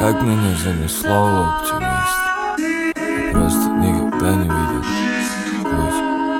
Так меня занесло, оптимист. Я просто никогда не видел путь.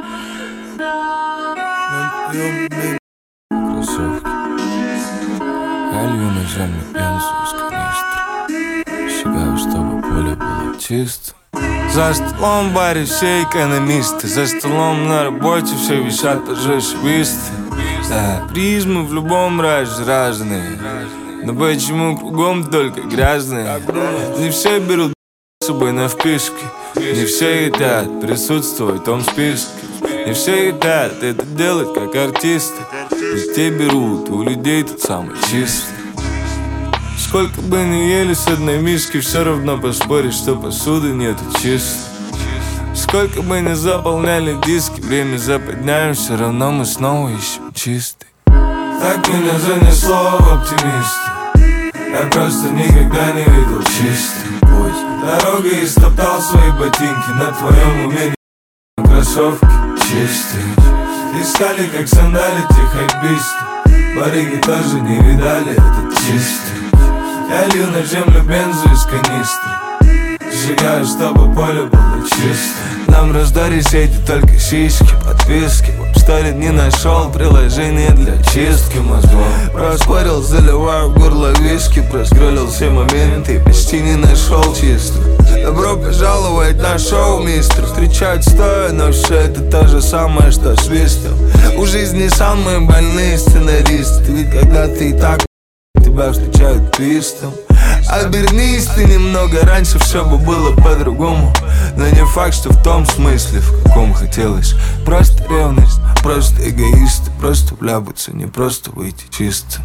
Кроссовки. Я лью на землю бензу из канистры. Шагаю, чтобы поле было чисто. За столом в баре все экономисты. За столом на работе все висят торжествисты. Да, призмы в любом разе разные. Но почему кругом только грязные? Не все берут с собой на вписке. Не все хотят присутствовать в том списке. Не все хотят это делать как артисты. Ведь те берут, у людей тут самый чистый. Сколько бы ни ели с одной миски, все равно поспоришь, что посуды нету чистой. Сколько бы ни заполняли диски, время западняем, все равно мы снова ищем чистый. Так меня занесло в оптимисты. Я просто никогда не видел чистый путь. Дорогой истоптал свои ботинки, на твоем уме кроссовки чистые. Искали, как сандалити хайписты. Барыги тоже не видали этот чистый. Я лью на землю бензу из канистры. Сжигаю, чтобы поле было чисто. Нам раздали сети только сиськи, подписки. В сторе не нашел приложение для чистки мозгов. Проспорил, заливаю в горло виски. Проскролил все моменты и почти не нашел чисто. Добро пожаловать на шоу, мистер. Встречают стоя, но все это то же самое, что свистом. У жизни самые больные сценаристы. Ведь когда ты и так тебя встречают твистом. Обернись ты немного, раньше все бы было по-другому. Но не факт, что в том смысле, в каком хотелось. Просто ревность, просто эгоисты. Просто вляпаться, не просто выйти чисто.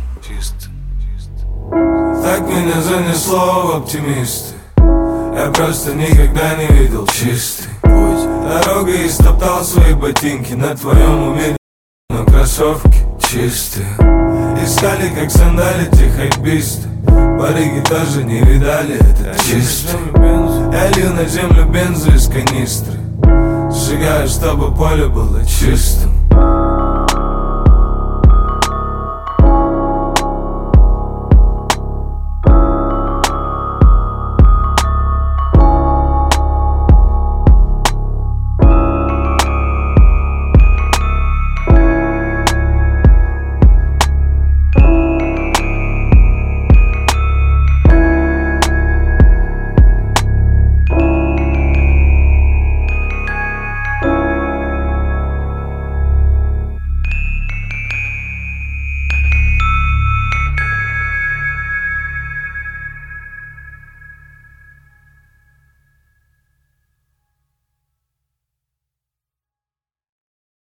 Так меня занесло в оптимисты. Я просто никогда не видел чистый путь. Дорогой истоптал свои ботинки, на твоем уме но кроссовки чистые. Искали, как сандалити хайписты. Барыги тоже не видали этот чистый. Я лью на землю бензу из канистры. Сжигаю, чтобы поле было чистым.